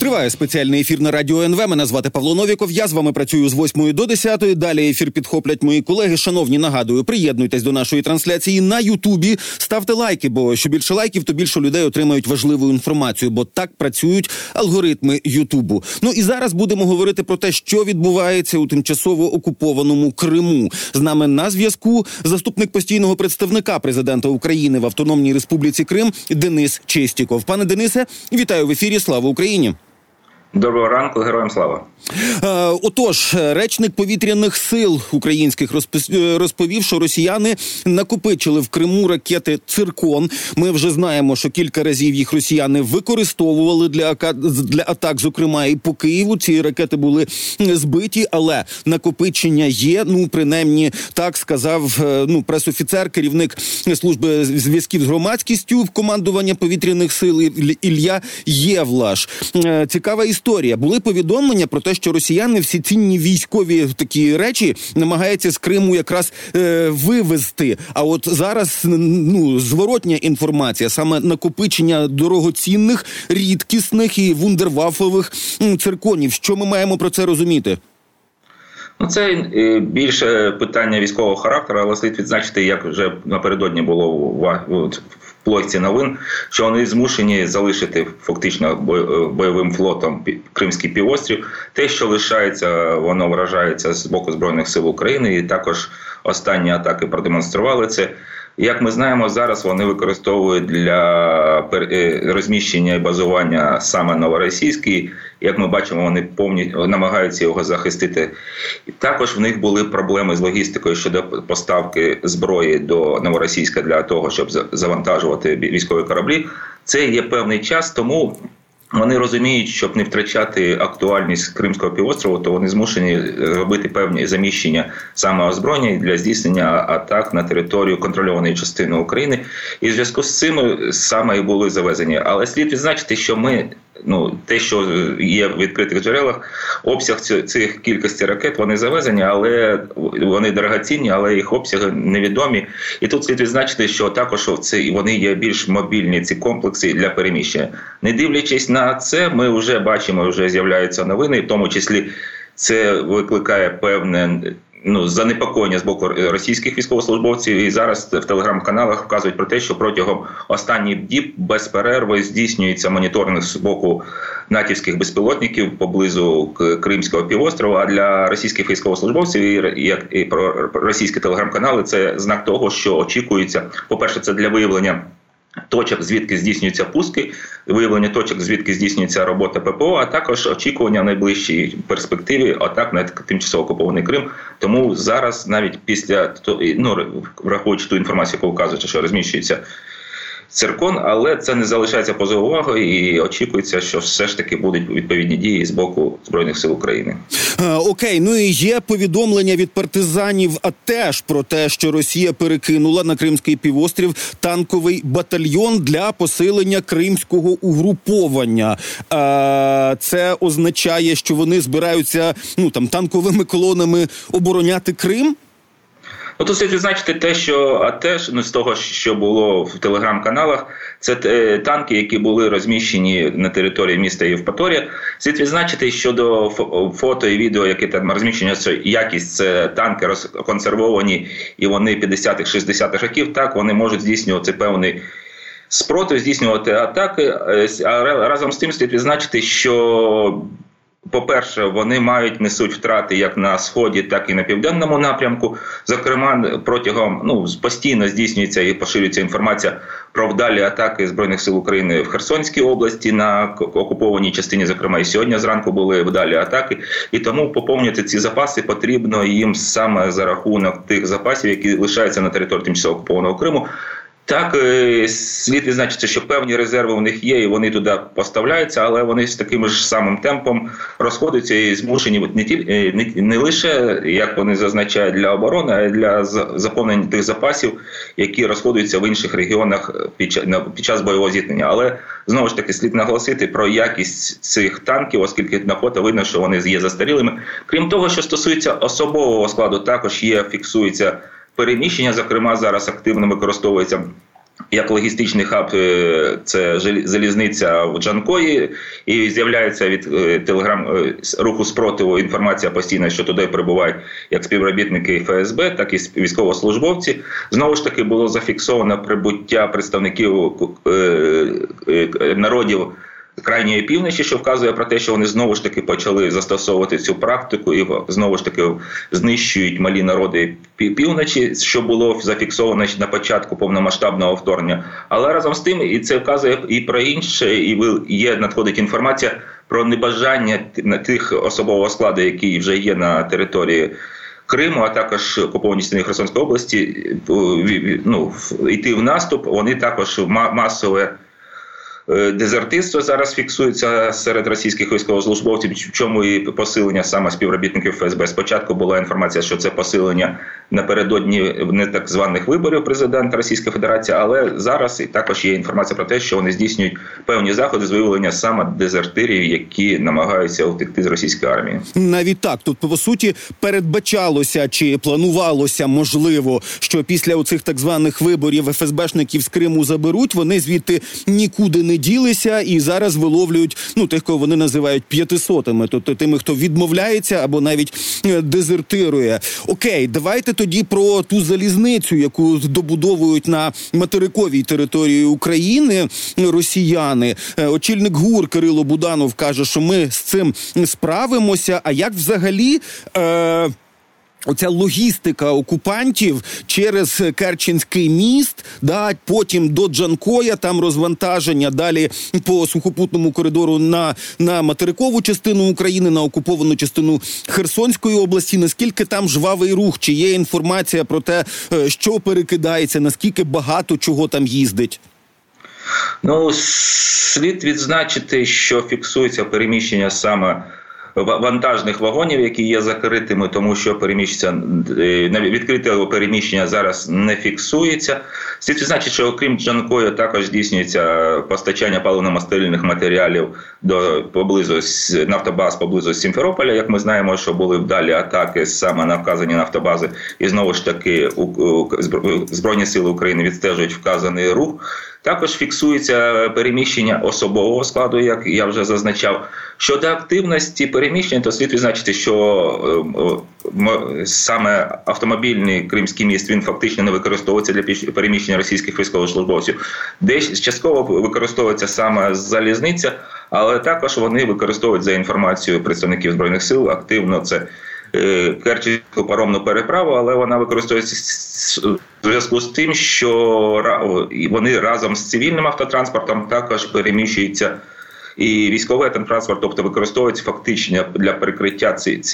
Триває спеціальний ефір на Радіо НВ. Мене звати Павло Новіков. Я з вами працюю з 8 до 10. Далі ефір підхоплять мої колеги. Шановні, нагадую, приєднуйтесь до нашої трансляції на Ютубі. Ставте лайки, бо що більше лайків, то більше людей отримають важливу інформацію, бо так працюють алгоритми Ютубу. Ну і зараз будемо говорити про те, що відбувається у тимчасово окупованому Криму. З нами на зв'язку заступник постійного представника президента України в Автономній Республіці Крим Денис Чистіков. Пане Денисе, вітаю в ефірі. Слава Україні! Доброго ранку, героям слава. Отож, речник повітряних сил українських розповів, що росіяни накопичили в Криму ракети «Циркон». Ми вже знаємо, що кілька разів їх росіяни використовували для атак, зокрема і по Києву. Ці ракети були збиті, але накопичення є. Ну, принаймні, так сказав пресофіцер, керівник служби зв'язків з громадськістю командування повітряних сил Ілля Євлаш. Цікава історія. Були повідомлення про те, що росіяни всі цінні військові такі речі намагаються з Криму якраз вивезти. А от зараз, зворотня інформація, саме накопичення дорогоцінних, рідкісних і вундервафлових цирконів. Що ми маємо про це розуміти? Це більше питання військового характеру, але слід відзначити, як вже напередодні було в плойці новин, що вони змушені залишити фактично бойовим флотом Кримський півострів. Те, що лишається, воно вражається з боку Збройних сил України, і також останні атаки продемонстрували це. Як ми знаємо, зараз вони використовують для розміщення і базування саме Новоросійський. Як ми бачимо, вони намагаються його захистити. І також в них були проблеми з логістикою щодо поставки зброї до Новоросійська для того, щоб завантажувати військові кораблі. Це є певний час, тому вони розуміють, щоб не втрачати актуальність Кримського півострову, то вони змушені робити певні заміщення саме озброєння для здійснення атак на територію контрольованої частини України. І в зв'язку з цим саме і були завезені. Але слід відзначити, що те, що є в відкритих джерелах, обсяг цих кількості ракет, вони завезені, але вони дорогоцінні, але їх обсяги невідомі. І тут слід відзначити, що також вони є більш мобільні, ці комплекси для переміщення. Не дивлячись на це, ми вже бачимо, вже з'являються новини, в тому числі це викликає певне занепокоєння з боку російських військовослужбовців. І зараз в телеграм-каналах вказують про те, що протягом останніх діб без перерви здійснюється моніторинг з боку натівських безпілотників поблизу Кримського півострова. А для російських військовослужбовців і російські телеграм-канали це знак того, що очікується, по-перше, це для виявлення точок, звідки здійснюються пуски, виявлення точок, звідки здійснюється робота ППО, а також очікування в найближчій перспективі атак на тимчасово окупований Крим. Тому зараз, навіть після, враховуючи ту інформацію, яку вказується, що розміщується циркон, але це не залишається поза увагою і очікується, що все ж таки будуть відповідні дії з боку Збройних сил України. Окей, і є повідомлення від партизанів теж про те, що Росія перекинула на Кримський півострів танковий батальйон для посилення кримського угруповання. Це означає, що вони збираються танковими колонами обороняти Крим? Тут слід відзначити те, що з того, що було в телеграм-каналах, це танки, які були розміщені на території міста Євпаторія. Слід відзначити щодо фото і відео, які там розміщені, це якість, це танки розконсервовані, і вони 50-х, 60-х років, так, вони можуть здійснювати певний спротив, здійснювати атаки. А разом з тим слід відзначити, що по-перше, вони несуть втрати як на Сході, так і на Південному напрямку. Зокрема, протягом, постійно здійснюється і поширюється інформація про вдалі атаки Збройних сил України в Херсонській області на окупованій частині, зокрема, і сьогодні зранку були вдалі атаки. І тому поповнювати ці запаси потрібно їм саме за рахунок тих запасів, які лишаються на території тимчасово окупованого Криму. Так, слід відзначити, що певні резерви у них є, і вони туди поставляються, але вони з таким ж самим темпом розходяться і змушені не лише, як вони зазначають, для оборони, а й для заповнення тих запасів, які розходуються в інших регіонах під час бойового зіткнення. Але, знову ж таки, слід наголосити про якість цих танків, оскільки на фото видно, що вони є застарілими. Крім того, що стосується особового складу, також фіксується переміщення, зокрема, зараз активно використовується як логістичний хаб, це залізниця в Джанкої, і з'являється від руху спротиву інформація постійно, що туди прибувають як співробітники ФСБ, так і військовослужбовці. Знову ж таки було зафіксовано прибуття представників народів крайньої півночі, що вказує про те, що вони знову ж таки почали застосовувати цю практику і знову ж таки знищують малі народи півночі, що було зафіксовано на початку повномасштабного вторгнення. Але разом з тим, і це вказує і про інше, і надходить інформація про небажання тих особового складу, який вже є на території Криму, а також окупованій частині Херсонської області, йти в наступ. Вони також масове дезертирство зараз фіксується серед російських військовослужбовців, в чому і посилення саме співробітників ФСБ. Спочатку була інформація, що це посилення напередодні не так званих виборів президента Російської Федерації, але зараз і також є інформація про те, що вони здійснюють певні заходи з виявлення саме дезертирів, які намагаються утекти з російської армії. Навіть так, тут по суті передбачалося чи планувалося, можливо, що після оцих так званих виборів ФСБшників з Криму заберуть, вони звідти нікуди не ділися і зараз виловлюють, тих, кого вони називають 500-ми, тобто тими, хто відмовляється або навіть дезертирує. Окей, давайте тоді про ту залізницю, яку добудовують на материковій території України росіяни. Очільник ГУР Кирило Буданов каже, що ми з цим справимося. А як взагалі оця логістика окупантів через Керченський міст, потім до Джанкоя, там розвантаження, далі по сухопутному коридору на материкову частину України, на окуповану частину Херсонської області. Наскільки там жвавий рух? Чи є інформація про те, що перекидається, наскільки багато чого там їздить? Слід відзначити, що фіксується переміщення саме вантажних вагонів, які є закритими, тому що відкрите переміщення зараз не фіксується. Слід відзначити, що окрім Джанкою також здійснюється постачання паливно-мастильних матеріалів поблизу нафтобаз поблизу Сімферополя. Як ми знаємо, що були вдалі атаки саме на вказані нафтобази, і знову ж таки Збройні сили України відстежують вказаний рух. Також фіксується переміщення особового складу, як я вже зазначав. Щодо активності переміщення, то слід відзначити, що саме автомобільний Кримський міст, він фактично не використовується для переміщення російських військовослужбовців. Десь частково використовується саме залізниця, але також вони використовують, за інформацією представників Збройних сил, активно це Керченську паромну переправу, але вона використовується в зв'язку з тим, що вони разом з цивільним автотранспортом також переміщуються і військовий автотранспорт, тобто використовується фактично для перекриття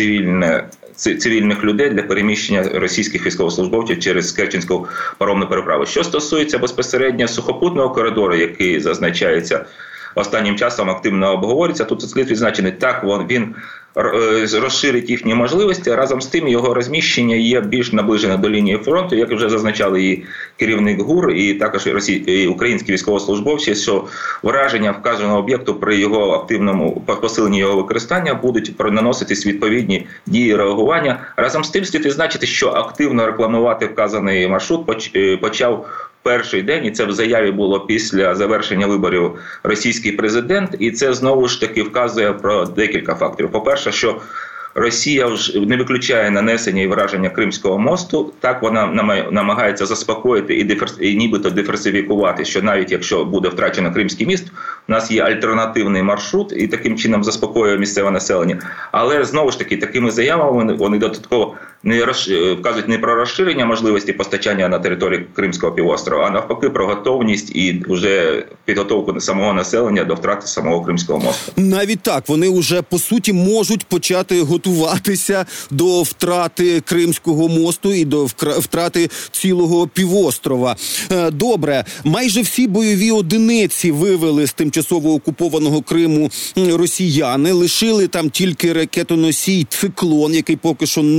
цивільних людей для переміщення російських військовослужбовців через Керченську паромну переправу. Що стосується безпосередньо сухопутного коридору, який зазначається останнім часом, активно обговорюється, тут слід відзначити, так, він розширить їхні можливості, разом з тим його розміщення є більш наближене до лінії фронту, як вже зазначали і керівник ГУР, і також і українські військовослужбовці, що враження вказаного об'єкту при його активному посиленні його використання будуть наноситись відповідні дії реагування. Разом з тим слід відзначити, що активно рекламувати вказаний маршрут почав перший день, і це в заяві було після завершення виборів російський президент, і це знову ж таки вказує про декілька факторів. По-перше, що Росія вже не виключає нанесення і враження Кримського мосту, так вона намагається заспокоїти і нібито диверсифікувати, що навіть якщо буде втрачено Кримський міст, у нас є альтернативний маршрут, і таким чином заспокоює місцеве населення. Але знову ж таки, такими заявами вони додатково вказують не про розширення можливості постачання на території Кримського півострова, а навпаки про готовність і вже підготовку самого населення до втрати самого Кримського мосту. Навіть так, вони вже по суті можуть почати готуватися до втрати Кримського мосту і до втрати цілого півострова. Добре, майже всі бойові одиниці вивели з тимчасово окупованого Криму росіяни, лишили там тільки ракетоносій «Циклон», який поки що не випускає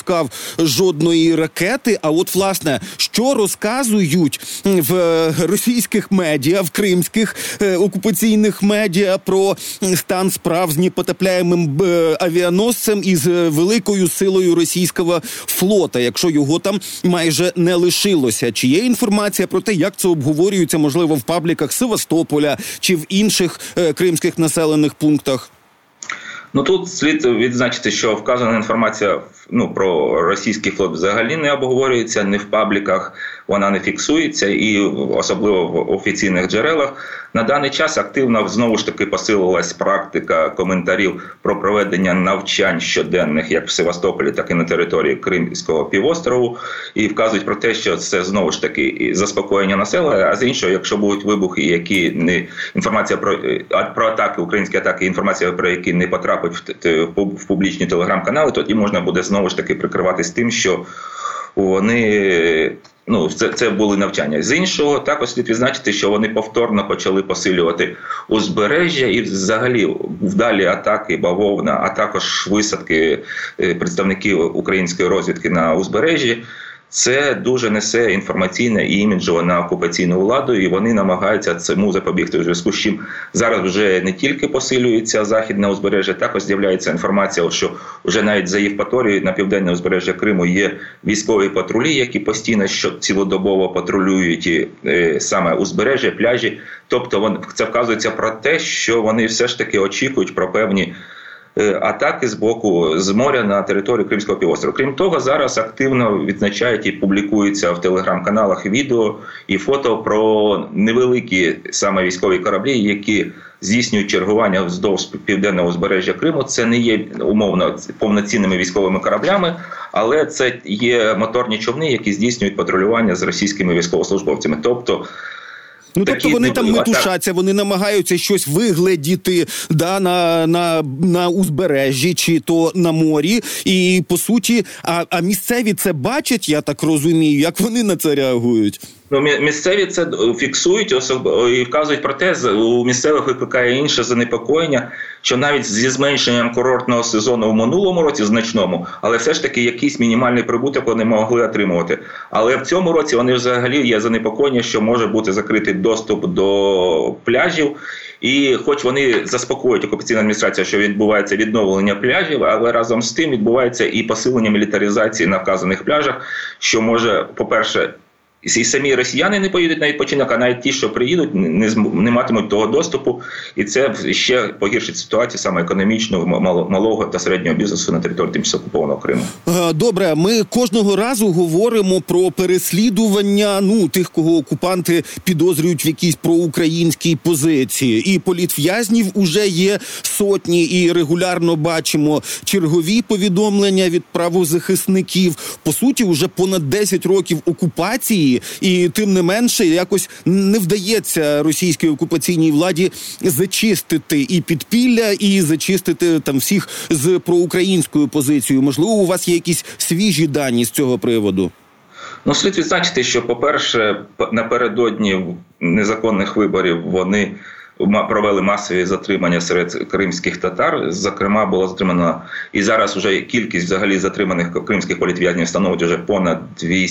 запускав жодної ракети. А от, власне, що розказують в російських медіа, в кримських окупаційних медіа про стан справ з непотопляємим авіаносцем і з великою силою російського флота, якщо його там майже не лишилося? Чи є інформація про те, як це обговорюється, можливо, в пабліках Севастополя чи в інших кримських населених пунктах? Ну, тут слід відзначити, що вказана інформація про російський флот взагалі не обговорюється, ні в пабліках вона не фіксується, і особливо в офіційних джерелах. На даний час активно знову ж таки посилилась практика коментарів про проведення навчань щоденних як в Севастополі, так і на території Кримського півострову, і вказують про те, що це знову ж таки заспокоєння населення, а з іншого, якщо будуть вибухи, які не інформація про атаки, українські атаки, інформація про які не потрапить в публічні телеграм-канали, тоді можна буде знову ж таки прикриватись тим, що вони це були навчання. З іншого, також слід відзначити, що вони повторно почали посилювати узбережжя і взагалі вдалі атаки бавовна, а також висадки представників української розвідки на узбережжі. Це дуже несе інформаційне і іміджове на окупаційну владу, і вони намагаються цьому запобігти. У зв'язку з чим зараз вже не тільки посилюється західне узбережжя, також з'являється інформація, що вже навіть за Євпаторією на південне узбережжя Криму є військові патрулі, які постійно цілодобово патрулюють саме узбережжя, пляжі. Тобто це вказується про те, що вони все ж таки очікують про певні атаки з моря на територію Кримського півострова. Крім того, зараз активно відзначають і публікуються в телеграм-каналах відео і фото про невеликі саме військові кораблі, які здійснюють чергування вздовж південного узбережжя Криму. Це не є умовно повноцінними військовими кораблями, але це є моторні човни, які здійснюють патрулювання з російськими військовослужбовцями. Тобто вони там метушаться, вони намагаються щось вигледіти на узбережжі чи то на морі. І, по суті, а місцеві це бачать, я так розумію, як вони на це реагують? Місцеві це фіксують і вказують про те, у місцевих викликає інше занепокоєння, що навіть зі зменшенням курортного сезону в минулому році значному, але все ж таки якийсь мінімальний прибуток вони могли отримувати. Але в цьому році вони взагалі є занепокоєння, що може бути закритий доступ до пляжів. І хоч вони заспокоюють окупаційну адміністрацію, що відбувається відновлення пляжів, але разом з тим відбувається і посилення мілітаризації на вказаних пляжах, що може, по-перше, і самі росіяни не поїдуть на відпочинок, а навіть ті, що приїдуть, не матимуть того доступу. І це ще погіршить ситуацію саме економічну малого та середнього бізнесу на території тимчасово окупованого Криму. Добре, ми кожного разу говоримо про переслідування тих, кого окупанти підозрюють в якійсь проукраїнській позиції. І політв'язнів уже є сотні, і регулярно бачимо чергові повідомлення від правозахисників. По суті, вже понад 10 років окупації, і тим не менше якось не вдається російській окупаційній владі зачистити і підпілля, і зачистити там всіх з проукраїнською позицією. Можливо, у вас є якісь свіжі дані з цього приводу? Слід відзначити, що, по-перше, напередодні незаконних виборів вони провели масові затримання серед кримських татар. Зокрема, було затримано, і зараз вже кількість взагалі затриманих кримських політв'язнів становить вже понад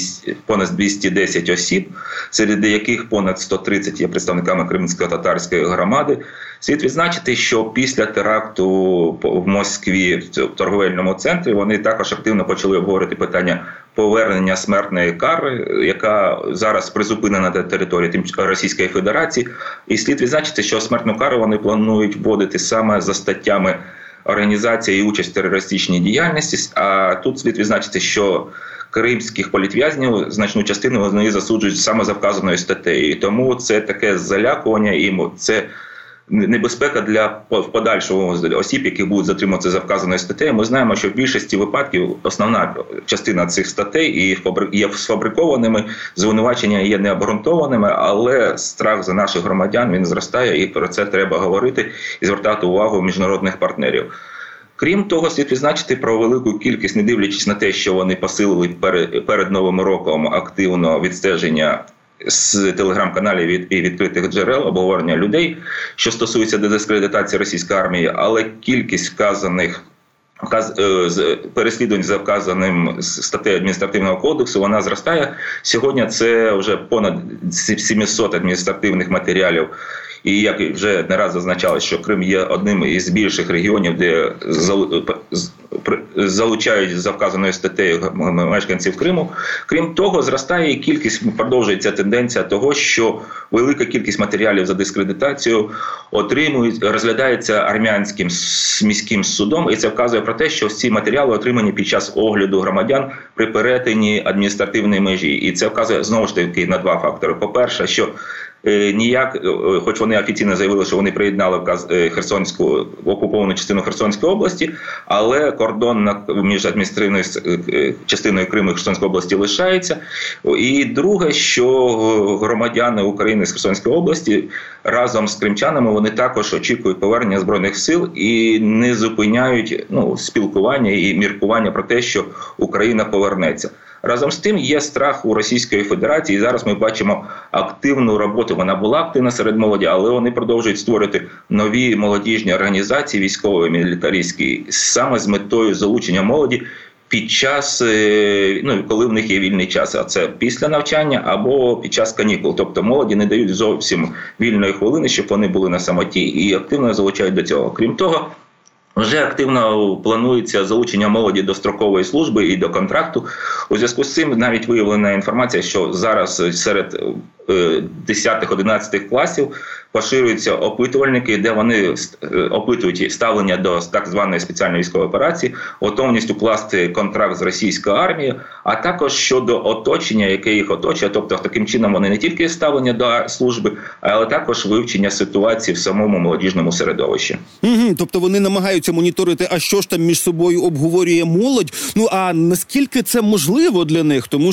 210 осіб, серед яких понад 130 є представниками кримсько-татарської громади. Слід відзначити, що після теракту в Москві, в торговельному центрі, вони також активно почали обговорити питання повернення смертної кари, яка зараз призупинена на території Російської Федерації. І слід відзначити, що смертну кару вони планують вводити саме за статтями організація і участь в терористичній діяльності. А тут слід відзначити, що кримських політв'язнів значну частину вони засуджують саме за вказаною статтею. І тому це таке залякування, і це небезпека для подальшого осіб, які будуть затримуватися за вказаною статтею. Ми знаємо, що в більшості випадків основна частина цих статей є сфабрикованими, звинувачення є необґрунтованими, але страх за наших громадян, він зростає, і про це треба говорити і звертати увагу міжнародних партнерів. Крім того, слід відзначити про велику кількість, не дивлячись на те, що вони посилили перед Новим роком активно відстеження з телеграм-каналів і відкритих джерел, обговорення людей, що стосується дискредитації російської армії, але кількість вказаних переслідувань за вказаним статтею адміністративного кодексу, вона зростає. Сьогодні це вже понад 700 адміністративних матеріалів. І як вже не раз зазначалось, що Крим є одним із більших регіонів, де залучають за вказаною статтею мешканців Криму. Крім того, зростає і кількість, продовжується тенденція того, що велика кількість матеріалів за дискредитацію розглядається армянським міським судом, і це вказує про те, що ці матеріали отримані під час огляду громадян при перетині адміністративної межі. І це вказує, знову ж таки, на два фактори. По-перше, що хоч вони офіційно заявили, що вони приєднали Херсонську, окуповану частину Херсонської області, але кордон між адміністративною частиною Криму і Херсонської області лишається. І друге, що громадяни України з Херсонської області разом з кримчанами, вони також очікують повернення Збройних сил і не зупиняють спілкування і міркування про те, що Україна повернеться. Разом з тим є страх у Російської Федерації, і зараз ми бачимо активну роботу. Вона була активна серед молоді, але вони продовжують створити нові молодіжні організації, військові, мілітаристські, саме з метою залучення молоді під час, коли в них є вільний час, а це після навчання або під час канікул. Тобто молоді не дають зовсім вільної хвилини, щоб вони були на самоті, і активно залучають до цього. Крім того, вже активно планується залучення молоді до строкової служби і до контракту. У зв'язку з цим навіть виявлена інформація, що зараз серед 10-11 класів поширюються опитувальники, де вони опитують ставлення до так званої спеціальної військової операції, готовність укласти контракт з російською армією, а також щодо оточення, яке їх оточує. Тобто таким чином вони не тільки ставлення до служби, але також вивчення ситуації в самому молодіжному середовищі. Тобто вони намагаються моніторити, а що ж там між собою обговорює молодь. А наскільки це можливо для них? Тому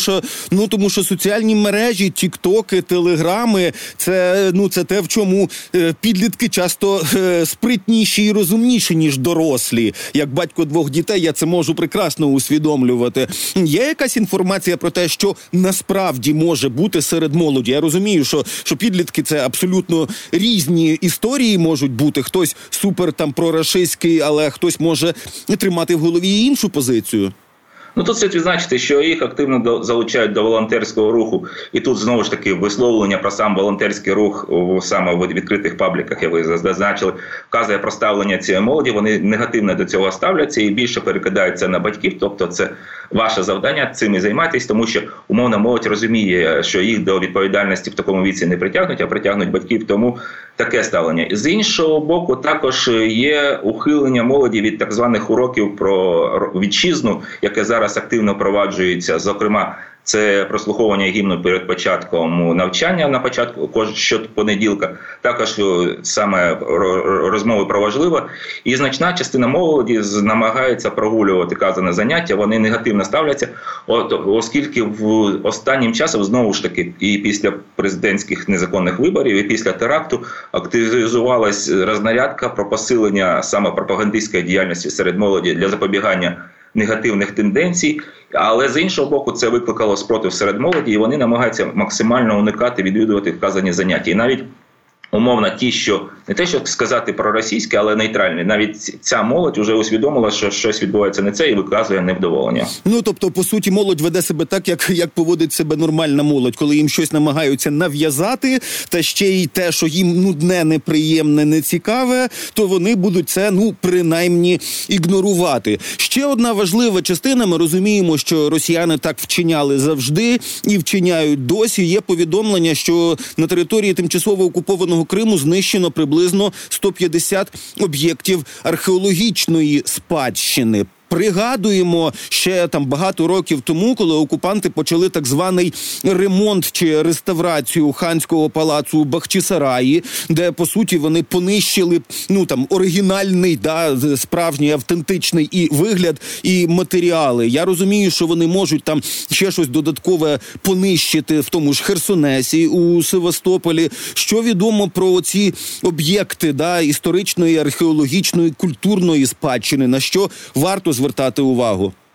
що соціальні мережі, тіктоки, телеграми, це те, в чому підлітки часто спритніші і розумніші, ніж дорослі. Як батько 2 дітей, я це можу прекрасно усвідомлювати. Є якась інформація про те, що насправді може бути серед молоді? Я розумію, що підлітки – це абсолютно різні історії можуть бути. Хтось супер прорашистський, але хтось може тримати в голові іншу позицію. Тут слід відзначити, що їх активно залучають до волонтерського руху. І тут, знову ж таки, висловлення про сам волонтерський рух саме в відкритих пабліках, як ви зазначили, вказує про ставлення цієї молоді. Вони негативно до цього ставляться і більше перекидаються на батьків. Тобто це ваше завдання цим і займатися, тому що умовна молодь розуміє, що їх до відповідальності в такому віці не притягнуть, а притягнуть батьків. Тому таке ставлення. З іншого боку, також є ухилення молоді від так званих уроків про вітчизну, яке зараз активно впроваджується, зокрема, це прослуховування гімну перед початком навчання на початку щопонеділка, також саме розмови про важливе. І значна частина молоді намагається прогулювати казане заняття, вони негативно ставляться, оскільки останнім часом, знову ж таки, і після президентських незаконних виборів, і після теракту активізувалась рознарядка про посилення саме пропагандистської діяльності серед молоді для запобігання негативних тенденцій, але з іншого боку це викликало спротив серед молоді, і вони намагаються максимально уникати відвідувати вказані заняття. І навіть умовно ті, що не те, що сказати проросійське, але нейтральне, навіть ця молодь вже усвідомила, що щось відбувається не це і виказує невдоволення. Тобто, по суті, молодь веде себе так, як поводить себе нормальна молодь, коли їм щось намагаються нав'язати, та ще й те, що їм нудне, неприємне, нецікаве, то вони будуть це, принаймні, ігнорувати. Ще одна важлива частина, ми розуміємо, що росіяни так вчиняли завжди і вчиняють досі. Є повідомлення, що на території тимчасово окупованого Криму знищено приблизно 150 об'єктів археологічної спадщини. Пригадуємо ще багато років тому, коли окупанти почали так званий ремонт чи реставрацію ханського палацу у Бахчисараї, де, по суті, вони понищили, оригінальний, справжній, автентичний і вигляд, і матеріали. Я розумію, що вони можуть там ще щось додаткове понищити в тому ж Херсонесі, у Севастополі. Що відомо про ці об'єкти, історичної, археологічної, культурної спадщини, на що варто звертати увагу?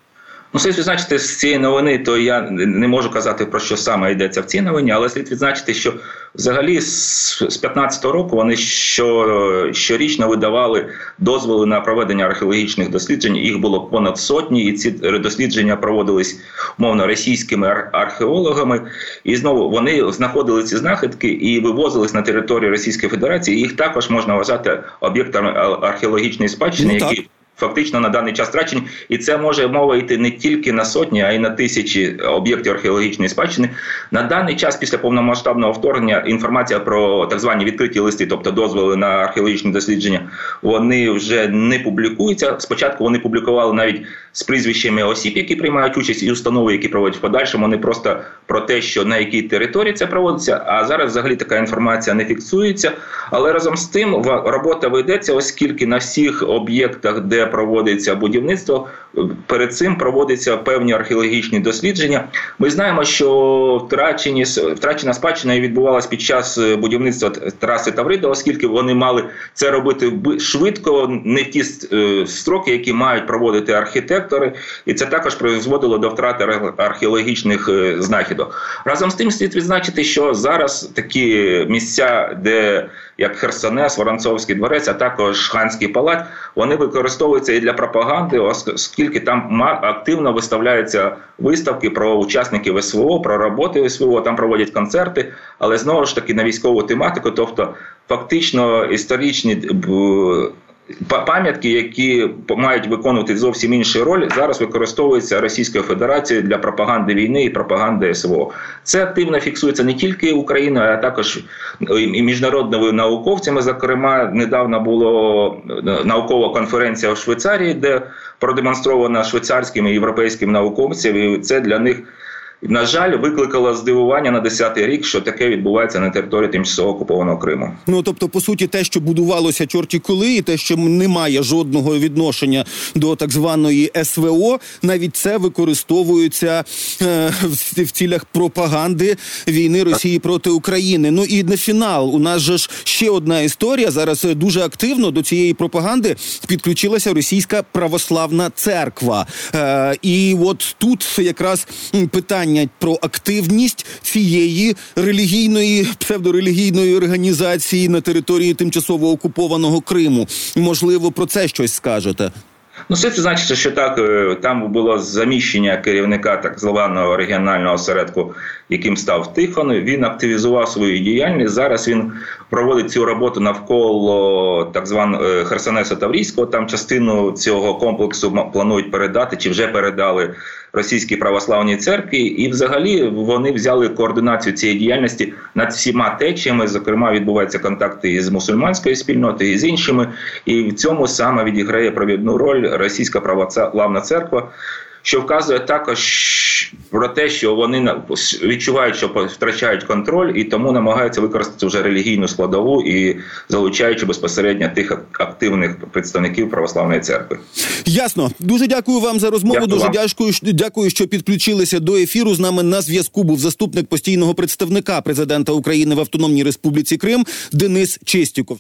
Ну, слід відзначити з цієї новини, то я не можу казати, про що саме йдеться в цій новині, але слід відзначити, що взагалі з 2015 року вони щорічно видавали дозволи на проведення археологічних досліджень. Їх було понад сотні, і ці дослідження проводились, умовно, російськими археологами. І знову вони знаходили ці знахідки і вивозились на територію Російської Федерації. Їх також можна вважати об'єктами археологічної спадщини, які фактично на даний час втрачені. І це може мова йти не тільки на сотні, а й на тисячі об'єктів археологічної спадщини. На даний час, після повномасштабного вторгнення, інформація про так звані відкриті листи, тобто дозволи на археологічні дослідження, вони вже не публікуються. Спочатку вони публікували навіть з прізвищами осіб, які приймають участь, і установи, які проводять в подальшому. Вони просто про те, що на якій території це проводиться, а зараз взагалі така інформація не фіксується. Але разом з тим робота ведеться, оскільки на всіх об'єктах, де проводиться будівництво, перед цим проводяться певні археологічні дослідження. Ми знаємо, що втрачена спадщина відбувалась під час будівництва траси Таврида, оскільки вони мали це робити швидко, не в ті строки, які мають проводити архітектори, і це також призводило до втрати археологічних знахідок. Разом з тим слід відзначити, що зараз такі місця, де як Херсонес, Воронцовський дворець, а також Ханський палац, вони використовуються і для пропаганди, оскільки там активно виставляються виставки про учасників СВО, про роботи СВО, там проводять концерти, але знову ж таки на військову тематику, тобто фактично історичні пам'ятки, які мають виконувати зовсім іншу роль, зараз використовуються Російською Федерацією для пропаганди війни і пропаганди СВО. Це активно фіксується не тільки Україною, а також і міжнародними науковцями. Зокрема, недавно була наукова конференція в Швейцарії, де продемонстрована швейцарськими і європейськими науковцями, і це для них, на жаль, викликало здивування на 10-й рік, що таке відбувається на території тимчасово окупованого Криму. Ну, тобто, по суті, те, що будувалося чорті коли, і те, що не має жодного відношення до так званої СВО, навіть це використовується в цілях пропаганди війни Росії проти України. Ну і на фінал, у нас же ж ще одна історія. Зараз дуже активно до цієї пропаганди підключилася Російська Православна Церква. І от тут якраз питання про активність цієї релігійної, псевдорелігійної організації на території тимчасово окупованого Криму. Можливо, про це щось скажете? Ну, слід значить, що так, там було заміщення керівника так званого регіонального осередку, яким став Тихон. Він активізував свою діяльність. Зараз він проводить цю роботу навколо так званого Херсонеса Таврійського. Там частину цього комплексу планують передати, чи вже передали Російській Православній Церкві. І взагалі вони взяли координацію цієї діяльності над всіма течіями. Зокрема, відбуваються контакти із мусульманською спільнотою, і з іншими. І в цьому саме відіграє провідну роль Російська Православна Церква, що вказує також про те, що вони відчувають, що втрачають контроль, і тому намагаються використати вже релігійну складову і залучаючи безпосередньо тих активних представників Православної Церкви. Ясно. Дуже дякую вам за розмову. Дякую, що підключилися до ефіру. З нами на зв'язку був заступник постійного представника президента України в Автономній Республіці Крим Денис Чистюков.